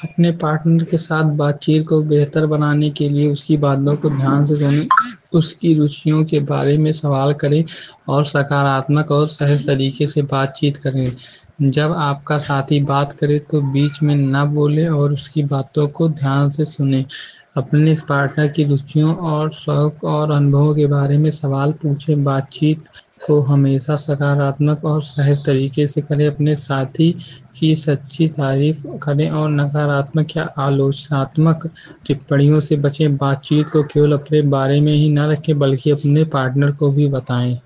अपने पार्टनर के साथ बातचीत को बेहतर बनाने के लिए उसकी बातों को ध्यान से सुनें, उसकी रुचियों के बारे में सवाल करें और सकारात्मक और सहज तरीके से बातचीत करें। जब आपका साथी बात करे तो बीच में ना बोलें और उसकी बातों को ध्यान से सुनें। अपने इस पार्टनर की रुचियों और शौक और अनुभवों के बारे में सवाल पूछें। बातचीत को हमेशा सकारात्मक और सहज तरीके से करें। अपने साथी की सच्ची तारीफ करें और नकारात्मक या आलोचनात्मक टिप्पणियों से बचें। बातचीत को केवल अपने बारे में ही न रखें बल्कि अपने पार्टनर को भी बताएं।